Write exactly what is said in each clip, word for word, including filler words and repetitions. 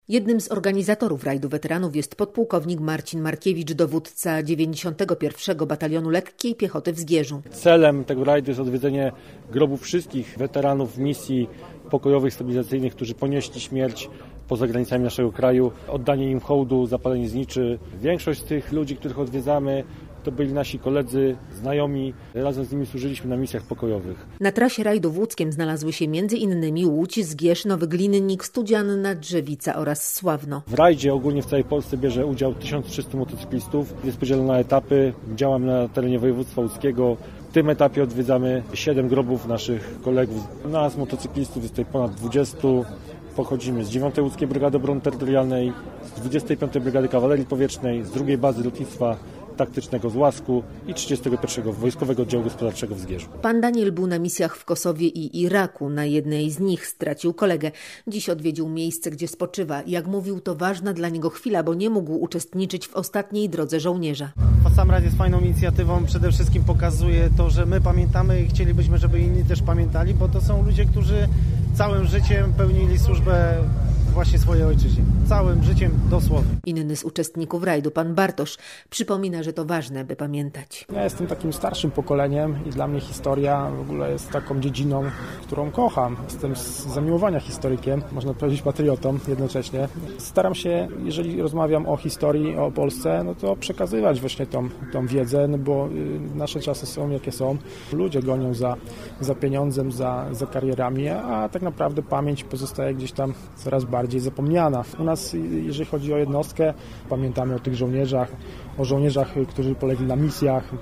Jednym z organizatorów rajdu weteranów jest podpułkownik Marcin Markiewicz, dowódca dziewięćdziesiątego pierwszego Batalionu Lekkiej Piechoty w Zgierzu. Celem tego rajdu jest odwiedzenie grobów wszystkich weteranów misji pokojowych, stabilizacyjnych, którzy ponieśli śmierć poza granicami naszego kraju, oddanie im hołdu, zapalenie zniczy. Większość z tych ludzi, których odwiedzamy, to byli nasi koledzy, znajomi. Razem z nimi służyliśmy na misjach pokojowych. Na trasie rajdu w Łódzkiem znalazły się między innymi Łódź, Zgierz, Nowy Glinnik, Studzianna, Drzewica oraz Sławno. W rajdzie ogólnie w całej Polsce bierze udział tysiąc trzysta motocyklistów. Jest podzielone na etapy. Działamy na terenie województwa łódzkiego. W tym etapie odwiedzamy siedem grobów naszych kolegów. Nas, motocyklistów, jest tutaj ponad dwudziestu. Pochodzimy z dziewiątej Łódzkiej Brygady Obrony Terytorialnej, z dwudziestej piątej Brygady Kawalerii Powietrznej, z drugiej Bazy Lotnictwa Taktycznego z Łasku i trzydziestego pierwszego Wojskowego Oddziału Gospodarczego w Zgierzu. Pan Daniel był na misjach w Kosowie i Iraku. Na jednej z nich stracił kolegę. Dziś odwiedził miejsce, gdzie spoczywa. Jak mówił, to ważna dla niego chwila, bo nie mógł uczestniczyć w ostatniej drodze żołnierza. Sam rajd jest fajną inicjatywą. Przede wszystkim pokazuje to, że my pamiętamy i chcielibyśmy, żeby inni też pamiętali, bo to są ludzie, którzy całym życiem pełnili służbę właśnie swojej ojczyźnie. Całym życiem dosłownie. Inny z uczestników rajdu, pan Bartosz, przypomina, że to ważne, by pamiętać. Ja jestem takim starszym pokoleniem i dla mnie historia w ogóle jest taką dziedziną, którą kocham. Jestem z zamiłowania historykiem, można powiedzieć patriotą jednocześnie. Staram się, jeżeli rozmawiam o historii, o Polsce, no to przekazywać właśnie tą, tą wiedzę, no bo nasze czasy są jakie są. Ludzie gonią za, za pieniądzem, za, za karierami, a tak naprawdę pamięć pozostaje gdzieś tam coraz bardziej bardziej zapomniana. U nas, jeżeli chodzi o jednostkę, pamiętamy o tych żołnierzach, o żołnierzach, którzy polegli na misjach.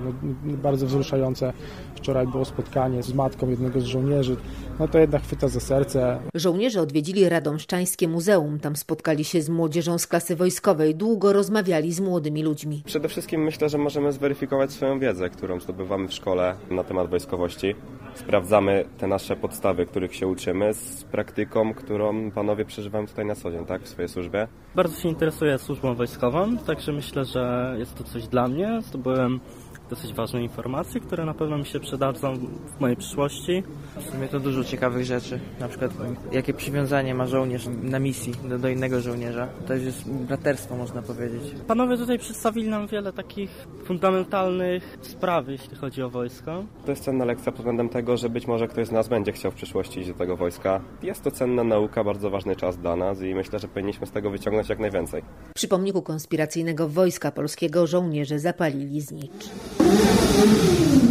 No, bardzo wzruszające. Wczoraj było spotkanie z matką jednego z żołnierzy. No to jednak chwyta za serce. Żołnierze odwiedzili Radomszczańskie Muzeum. Tam spotkali się z młodzieżą z klasy wojskowej. Długo rozmawiali z młodymi ludźmi. Przede wszystkim myślę, że możemy zweryfikować swoją wiedzę, którą zdobywamy w szkole na temat wojskowości. Sprawdzamy te nasze podstawy, których się uczymy, z praktyką, którą panowie przeżywają tutaj na co dzień, tak, w swojej służbie. Bardzo się interesuję służbą wojskową, także myślę, że jest to coś dla mnie. Zdobyłem dosyć ważne informacje, które na pewno mi się przydadzą w mojej przyszłości. W sumie to dużo ciekawych rzeczy, na przykład jakie przywiązanie ma żołnierz na misji do, do innego żołnierza. To jest braterstwo, można powiedzieć. Panowie tutaj przedstawili nam wiele takich fundamentalnych spraw, jeśli chodzi o wojsko. To jest cenna lekcja pod względem tego, że być może ktoś z nas będzie chciał w przyszłości iść do tego wojska. Jest to cenna nauka, bardzo ważny czas dla nas i myślę, że powinniśmy z tego wyciągnąć jak najwięcej. Przy pomniku konspiracyjnego Wojska Polskiego żołnierze zapalili znicz.